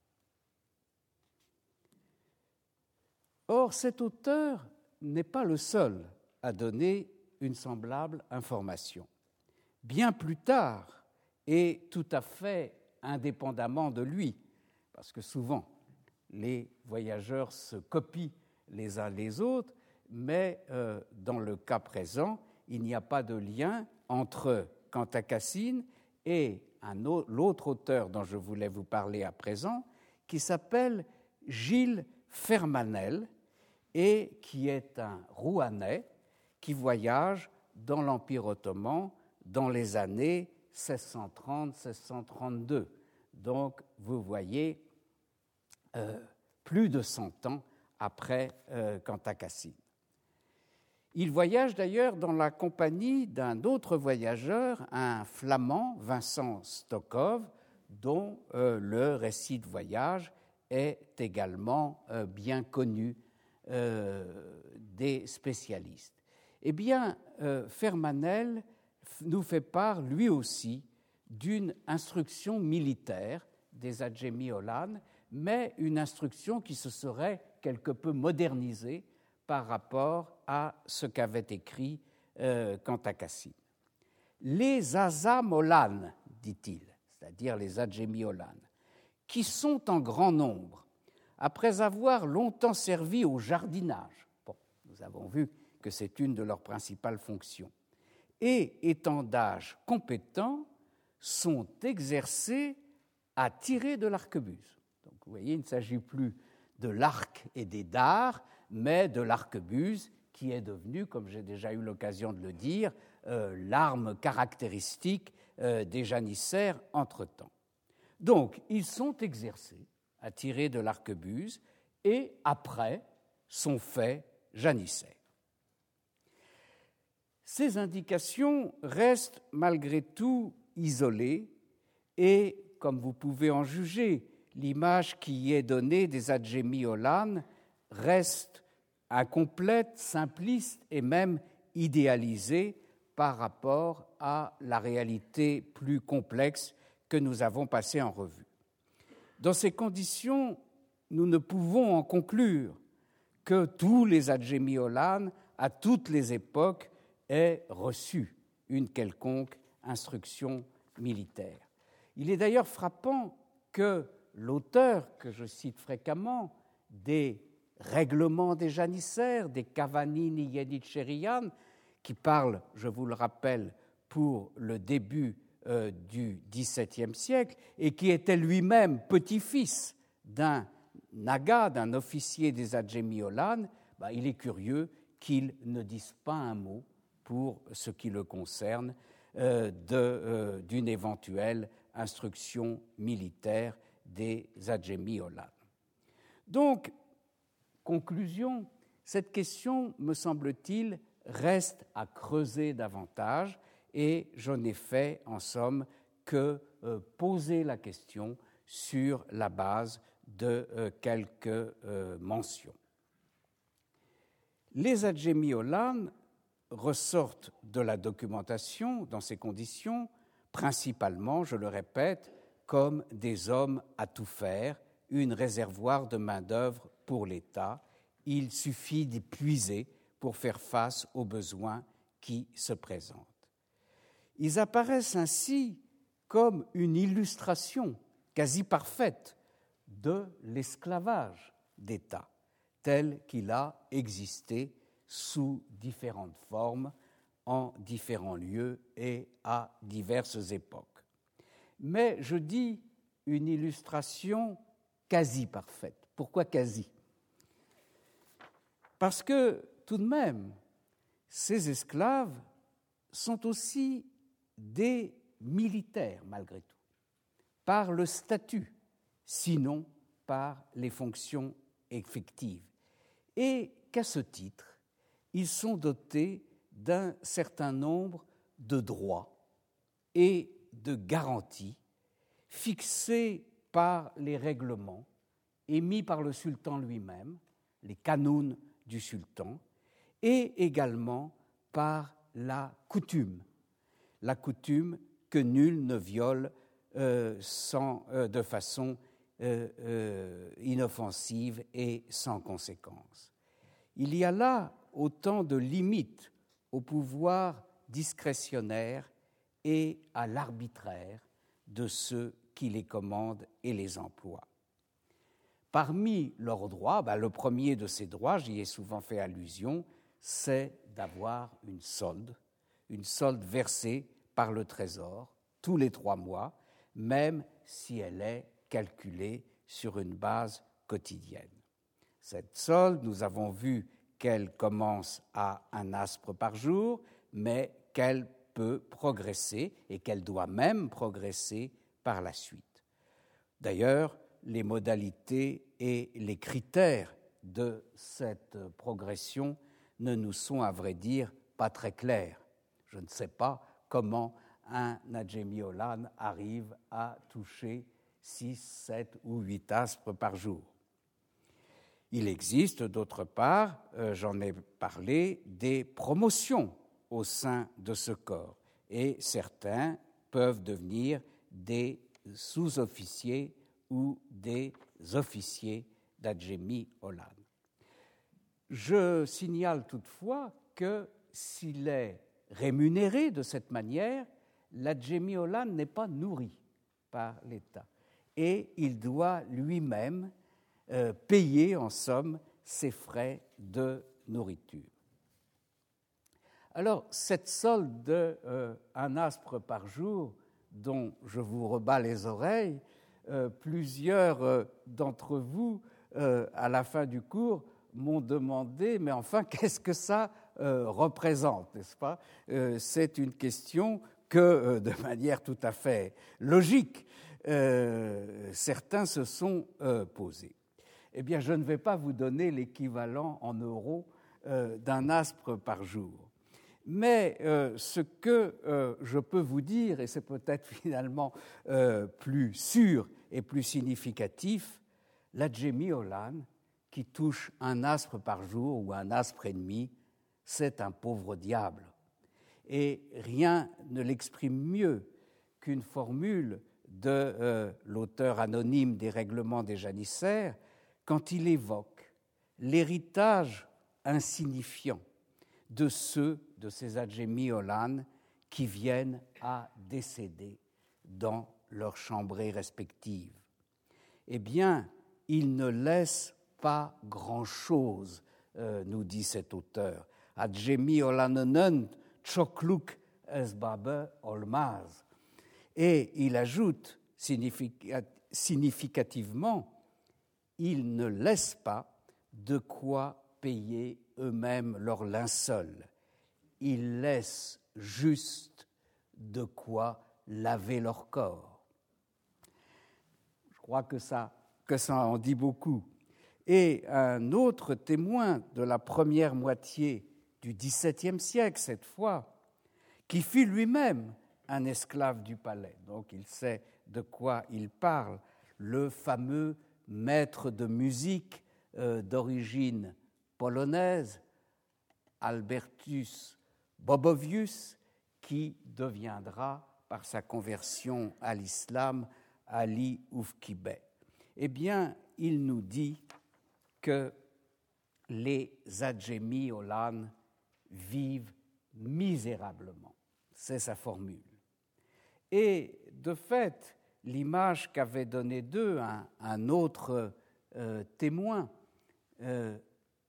Or, cet auteur n'est pas le seul à donner une semblable information. Bien plus tard, et tout à fait indépendamment de lui, parce que souvent les voyageurs se copient les uns les autres, mais euh, dans le cas présent, il n'y a pas de lien entre Cantacassine et un autre, l'autre auteur dont je voulais vous parler à présent, qui s'appelle Gilles Fermanel et qui est un Rouennais qui voyage dans l'Empire ottoman dans les années seize cent trente à seize cent trente-deux. Donc, vous voyez, euh, plus de cent ans après euh, Cantacassine. Il voyage d'ailleurs dans la compagnie d'un autre voyageur, un Flamand, Vincent Stokov, dont euh, le récit de voyage est également euh, bien connu euh, des spécialistes. Eh bien, euh, Fermanel nous fait part, lui aussi, d'une instruction militaire des Adjémiolan, mais une instruction qui se serait quelque peu modernisée par rapport à ce qu'avait écrit euh, Cantacuzène. Les Azamolan, dit-il, c'est-à-dire les Adjémiolan, qui sont en grand nombre, après avoir longtemps servi au jardinage, bon, nous avons vu que c'est une de leurs principales fonctions, et étant d'âge compétent, sont exercés à tirer de l'arquebuse. Donc, vous voyez, il ne s'agit plus de l'arc et des dards, mais de l'arquebuse, qui est devenue, comme j'ai déjà eu l'occasion de le dire, euh, l'arme caractéristique euh, des janissaires entre-temps. Donc, ils sont exercés à tirer de l'arquebuse et, après, sont faits janissaires. Ces indications restent malgré tout isolées et, comme vous pouvez en juger, l'image qui y est donnée des Adjémiolan reste incomplète, simpliste et même idéalisée par rapport à la réalité plus complexe que nous avons passée en revue. Dans ces conditions, nous ne pouvons en conclure que tous les Adjémiolan, à toutes les époques, aient reçu une quelconque instruction militaire. Il est d'ailleurs frappant que l'auteur, que je cite fréquemment, des règlements des janissaires, des Kavanini Yenicherian, qui parle, je vous le rappelle, pour le début euh, du dix-septième siècle, et qui était lui-même petit-fils d'un naga, d'un officier des Adjémiolan, bah, il est curieux qu'il ne dise pas un mot pour ce qui le concerne euh, de, euh, d'une éventuelle instruction militaire des Adjémiolan. Donc, conclusion, cette question, me semble-t-il, reste à creuser davantage et je n'ai fait, en somme, que euh, poser la question sur la base de euh, quelques euh, mentions. Les Adjémiolan ressortent de la documentation dans ces conditions, principalement, je le répète, comme des hommes à tout faire, une réservoir de main-d'œuvre pour l'État. Il suffit d'y puiser pour faire face aux besoins qui se présentent. Ils apparaissent ainsi comme une illustration quasi parfaite de l'esclavage d'État, tel qu'il a existé sous différentes formes, en différents lieux et à diverses époques. Mais je dis une illustration quasi parfaite. Pourquoi quasi ? Parce que, tout de même, ces esclaves sont aussi des militaires, malgré tout, par le statut, sinon par les fonctions effectives, et qu'à ce titre, ils sont dotés d'un certain nombre de droits et de garanties fixés par les règlements émis par le sultan lui-même, les canons du sultan, et également par la coutume, la coutume que nul ne viole euh, sans, euh, de façon euh, euh, inoffensive et sans conséquence. Il y a là autant de limites au pouvoir discrétionnaire et à l'arbitraire de ceux qui les commandent et les emploient. Parmi leurs droits, ben le premier de ces droits, j'y ai souvent fait allusion, c'est d'avoir une solde, une solde versée par le Trésor tous les trois mois, même si elle est calculée sur une base quotidienne. Cette solde, nous avons vu qu'elle commence à un aspre par jour, mais qu'elle peut progresser et qu'elle doit même progresser par la suite. D'ailleurs, les modalités et les critères de cette progression ne nous sont, à vrai dire, pas très clairs. Je ne sais pas comment un Adjémiolan arrive à toucher six, sept ou huit aspres par jour. Il existe, d'autre part, euh, j'en ai parlé, des promotions au sein de ce corps, et certains peuvent devenir des sous-officiers ou des officiers d'Adjemi Olan. Je signale toutefois que s'il est rémunéré de cette manière, l'Adjemi Olan n'est pas nourri par l'État et il doit lui-même euh, payer en somme ses frais de nourriture. Alors, cette solde de euh, un aspre par jour, dont je vous rebats les oreilles, euh, plusieurs euh, d'entre vous, euh, à la fin du cours, m'ont demandé, mais enfin, qu'est-ce que ça euh, représente, n'est-ce pas ? euh, C'est une question que, euh, de manière tout à fait logique, euh, certains se sont euh, posés. Eh bien, je ne vais pas vous donner l'équivalent en euros euh, d'un aspre par jour. Mais euh, ce que euh, je peux vous dire, et c'est peut-être finalement euh, plus sûr et plus significatif, l'Adjemi Olan, qui touche un aspre par jour ou un aspre et demi, c'est un pauvre diable. Et rien ne l'exprime mieux qu'une formule de euh, l'auteur anonyme des Règlements des janissaires quand il évoque l'héritage insignifiant de ceux de ces Adjemi Olan qui viennent à décéder dans leurs chambrées respectives. Eh bien, il ne laisse pas grand-chose, euh, nous dit cet auteur. Adjemi Olanenen tchokluk esbabe olmaz. Et il ajoute significativement, ils ne laissent pas de quoi payer eux-mêmes leur linceul. Ils laissent juste de quoi laver leur corps. Je crois que ça, que ça en dit beaucoup. Et un autre témoin de la première moitié du dix-septième siècle, cette fois, qui fut lui-même un esclave du palais, donc il sait de quoi il parle, le fameux maître de musique euh, d'origine polonaise, Albertus Bobovius, qui deviendra, par sa conversion à l'islam, Ali Oufkibeh. Eh bien, il nous dit que les Adjemi Olan vivent misérablement. C'est sa formule. Et de fait, l'image qu'avait donnée d'eux un, un autre euh, témoin, euh,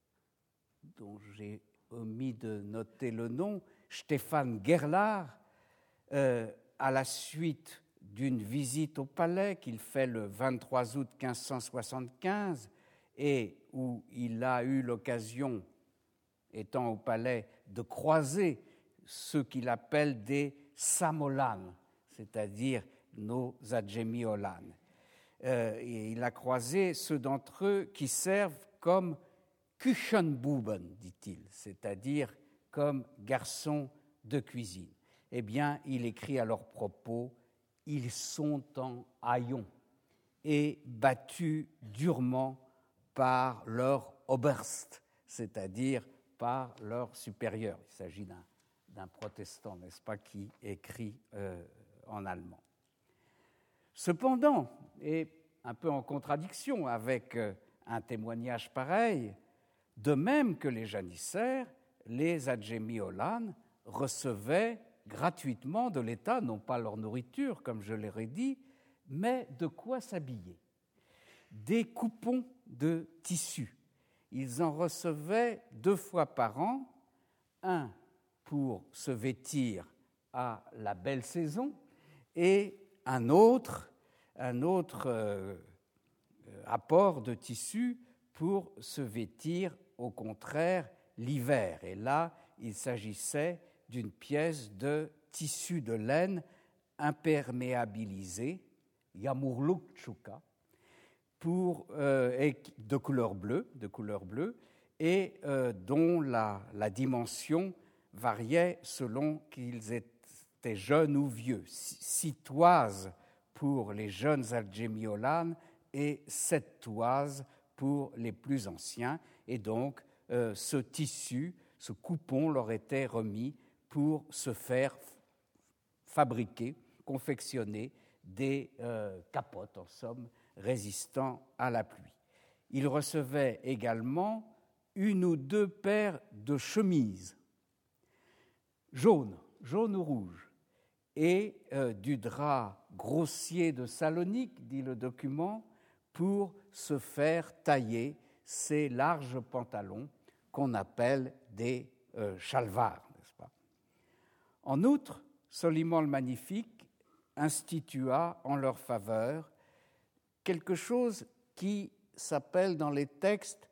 dont j'ai omis de noter le nom, Stéphane Gerlach, euh, à la suite d'une visite au palais qu'il fait le vingt-trois août quinze cent soixante-quinze et où il a eu l'occasion, étant au palais, de croiser ce qu'il appelle des Samolan, c'est-à-dire nos Adjemi Olan. Euh, et il a croisé ceux d'entre eux qui servent comme Küchenbuben, dit-il, c'est-à-dire comme garçons de cuisine. Eh bien, il écrit à leur propos, ils sont en haillons et battus durement par leur Oberst, c'est-à-dire par leur supérieur. Il s'agit d'un, d'un protestant, n'est-ce pas, qui écrit euh, en allemand. Cependant, et un peu en contradiction avec euh, un témoignage pareil, de même que les janissaires, les Adjemi Olan recevaient gratuitement de l'État, non pas leur nourriture, comme je l'ai dit, mais de quoi s'habiller. Des coupons de tissu. Ils en recevaient deux fois par an, un pour se vêtir à la belle saison et un autre, un autre euh, apport de tissu pour se vêtir au contraire l'hiver. Et là, il s'agissait d'une pièce de tissu de laine imperméabilisé, yamurluk chuka, pour euh, de couleur bleue, de couleur bleue, et euh, dont la, la dimension variait selon qu'ils étaient jeunes ou vieux. Six toises pour les jeunes Adjemi Olan et sept toises pour les plus anciens, et donc euh, ce tissu, ce coupon leur était remis pour se faire fabriquer, confectionner des euh, capotes, en somme, résistant à la pluie. Ils recevaient également une ou deux paires de chemises jaunes, jaune ou rouge, et euh, du drap grossier de Salonique, dit le document, pour se faire tailler ces larges pantalons qu'on appelle des euh, chalvars, n'est-ce pas? En outre, Soliman le Magnifique institua en leur faveur quelque chose qui s'appelle dans les textes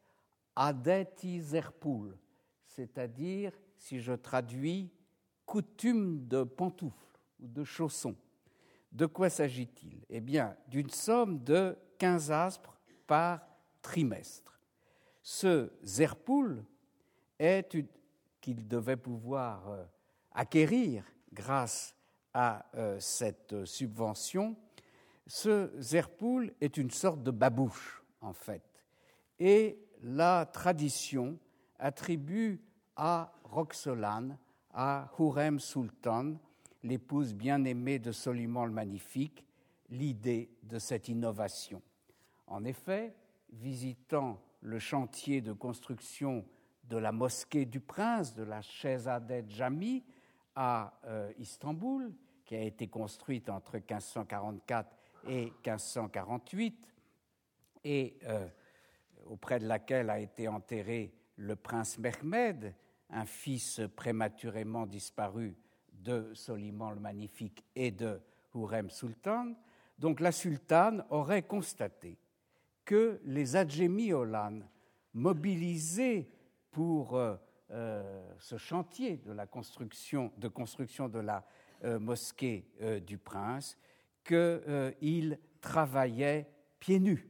adeti zerpoul, c'est-à-dire, si je traduis, coutume de pantoufles ou de chaussons. De quoi s'agit-il? Eh bien, d'une somme de quinze aspres par trimestre. Ce zerpoul est une, qu'il devait pouvoir euh, acquérir grâce à euh, cette subvention. Ce zerpoul est une sorte de babouche, en fait, et la tradition attribue à Roxolane, à Hurrem Sultan, l'épouse bien-aimée de Soliman le Magnifique, l'idée de cette innovation. En effet, visitant le chantier de construction de la mosquée du prince, de la Shehzadeh Jami, à euh, Istanbul, qui a été construite entre quinze cent quarante-quatre et quinze cent quarante-huit, et euh, auprès de laquelle a été enterré le prince Mehmed, un fils prématurément disparu de Soliman le Magnifique et de Hurrem Sultan. Donc la sultane aurait constaté que les Adjémi-Olan, mobilisés pour euh, euh, ce chantier de la construction de, construction de la euh, mosquée euh, du prince, qu'ils euh, travaillaient pieds nus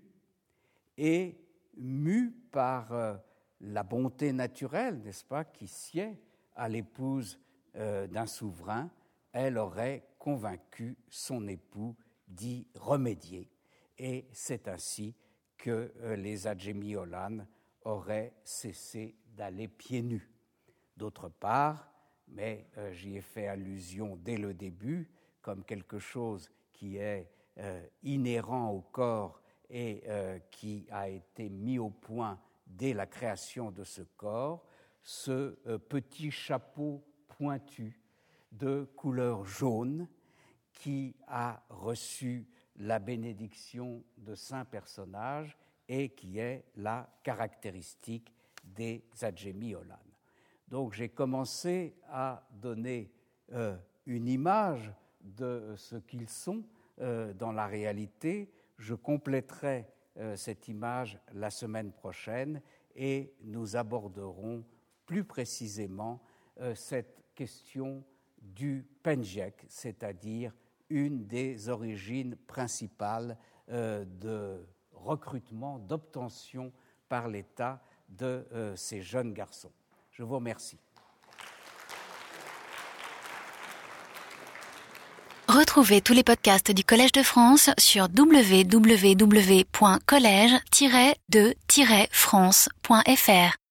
et mus par euh, la bonté naturelle, n'est-ce pas, qui sied à l'épouse euh, d'un souverain, elle aurait convaincu son époux d'y remédier. Et c'est ainsi que euh, les Adjémi-Olan auraient cessé d'aller pieds nus. D'autre part, mais euh, j'y ai fait allusion dès le début, comme quelque chose qui est euh, inhérent au corps et euh, qui a été mis au point dès la création de ce corps, ce euh, petit chapeau pointu de couleur jaune qui a reçu la bénédiction de saints personnages et qui est la caractéristique des Adjémi-Olan. Donc j'ai commencé à donner euh, une image de ce qu'ils sont euh, dans la réalité. Je compléterai euh, cette image la semaine prochaine et nous aborderons plus précisément euh, cette question du penjek, c'est-à-dire une des origines principales euh, de recrutement, d'obtention par l'État de euh, ces jeunes garçons. Je vous remercie. Retrouvez tous les podcasts du Collège de France sur w w w point collège tiret de tiret france point f r.